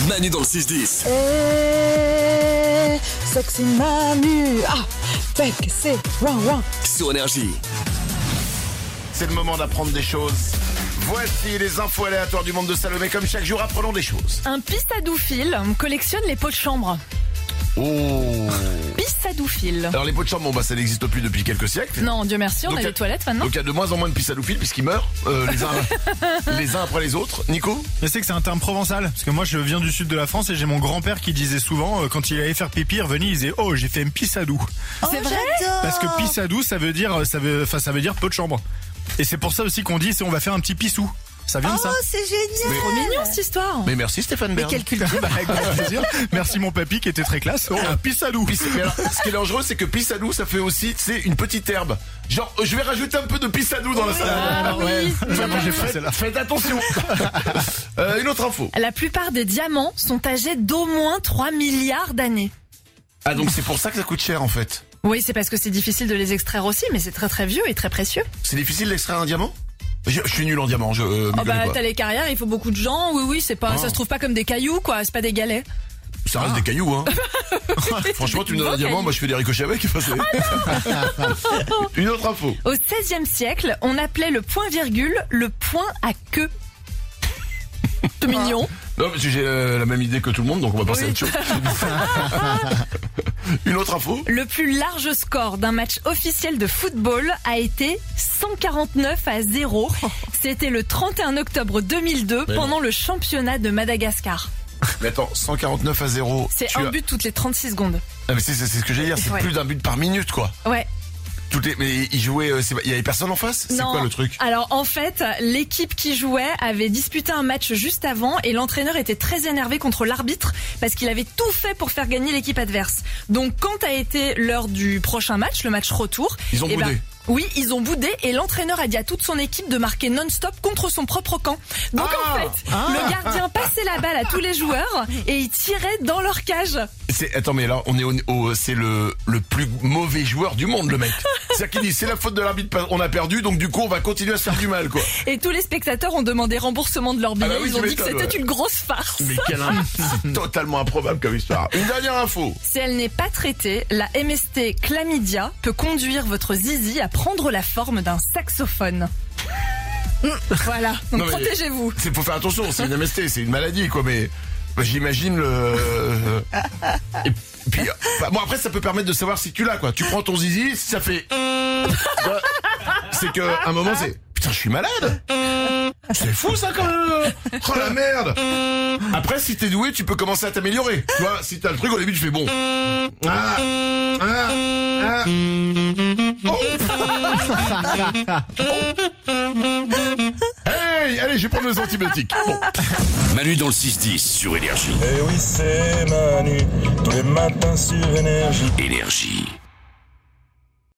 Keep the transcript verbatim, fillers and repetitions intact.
Manu dans le six dix. Eh, sexy Manu. Ah, fait que c'est ouin ouin. Sur Énergie. C'est le moment d'apprendre des choses. Voici les infos aléatoires du monde de Salomé. Comme chaque jour, apprenons des choses. Un pissadophile collectionne les pots de chambre. Oh. Pissadophile. Alors les pots de chambre, bon bah ça n'existe plus depuis quelques siècles. Non, Dieu merci, on Donc, a y a- les toilettes maintenant. Donc il y a de moins en moins de pissadophiles puisqu'ils meurent euh, les, uns, les uns après les autres. Nico? Je sais que c'est un terme provençal, parce que moi je viens du sud de la France et j'ai mon grand-père qui disait souvent, euh, quand il allait faire pipi, il revenait, il disait « Oh, j'ai fait un pissadou ». C'est vrai? Parce que pissadou, ça veut dire, ça veut, enfin ça veut dire pot de chambre. Et c'est pour ça aussi qu'on dit, c'est on va faire un petit pissou. Ça vient de ça. Oh, c'est génial. Trop mignon cette histoire. Mais merci Stéphane Bern. Quelle culture. Bah, avec grand plaisir. Merci mon papy qui était très classe. Oh, un pissadou. Pis- mais alors, ce qui est dangereux, c'est que pissadou, ça fait aussi, c'est une petite herbe. Genre, euh, je vais rajouter un peu de pissadou dans la salade. Ah oui. Vraiment, j'ai fait Faites, celle-là. faites attention. euh, une autre info. La plupart des diamants sont âgés d'au moins trois milliards d'années. Ah donc c'est pour ça que ça coûte cher en fait. Oui, c'est parce que c'est difficile de les extraire aussi, mais c'est très très vieux et très précieux. C'est difficile d'extraire un diamant? je, je suis nul en diamant, je euh, m'y Oh bah connais pas. t'as les carrières, il faut beaucoup de gens. Oui oui, c'est pas, Oh. ça se trouve pas comme des cailloux quoi, c'est pas des galets. Ça reste des cailloux, hein. Franchement, tu me donnes un Beaux diamant, cailloux. moi je fais des ricochets avec. Enfin, c'est- Une autre info. Au seizième siècle, on appelait le point virgule le point à queue. Tout mignon. Non, parce que j'ai euh, la même idée que tout le monde, donc on va passer à Oui. autre chose. Une autre info. Le plus large score d'un match officiel de football a été cent quarante-neuf à zéro. C'était le trente et un octobre deux mille deux Mais pendant le championnat de Madagascar. Mais attends, cent quarante-neuf à zéro. C'est tu un as- but toutes les trente-six secondes. Ah, mais c'est c'est- c'est ce que j'allais dire, c'est Ouais. plus d'un but par minute, quoi. Ouais. Toutes les... Mais ils jouaient, euh, c'est pas- il y avait personne en face? C'est Non. quoi le truc? Alors en fait, l'équipe qui jouait avait disputé un match juste avant et l'entraîneur était très énervé contre l'arbitre parce qu'il avait tout fait pour faire gagner l'équipe adverse. Donc quand a été l'heure du prochain match, le match retour, Ils ont eh ben, boudé. oui, ils ont boudé et l'entraîneur a dit à toute son équipe de marquer non-stop contre son propre camp. Donc Ah. en fait, le gardien passait la balle à tous les joueurs et il tirait dans leur cage. C'est, attends, mais là, on est au, au- c'est le, le plus mauvais joueur du monde, le mec. C'est-à-dire qu'il dit, c'est la faute de l'arbitre, on a perdu, donc du coup, on va continuer à se faire du mal, quoi. Et tous les spectateurs ont demandé remboursement de leur billet. Ah bah oui, ils tu ont dit que m'étonnes, c'était ouais. une grosse farce. Mais quel im- c'est totalement improbable comme histoire. Une dernière info. Si elle n'est pas traitée, la M S T chlamydia peut conduire votre zizi à prendre la forme d'un saxophone. Voilà, donc Non, mais- protégez-vous. C'est faut faire attention, c'est une M S T, c'est une maladie, quoi, mais bah, j'imagine le. Et puis, euh, bah, bon, après, ça peut permettre de savoir si tu l'as, quoi. Tu prends ton zizi, si ça fait. Tu vois, c'est que, à un moment, c'est. Putain, je suis malade! C'est fou, ça, quand même! Oh la merde! Après, si t'es doué, tu peux commencer à t'améliorer. Tu vois, si t'as le truc, au début, tu fais bon. Ah! Ah! Ah! Oh. Hey! Allez, je vais prendre mes antibiotiques. Bon. Manu dans le six dix sur Énergie. Eh oui, c'est Manu, tous les matins sur Énergie. Énergie.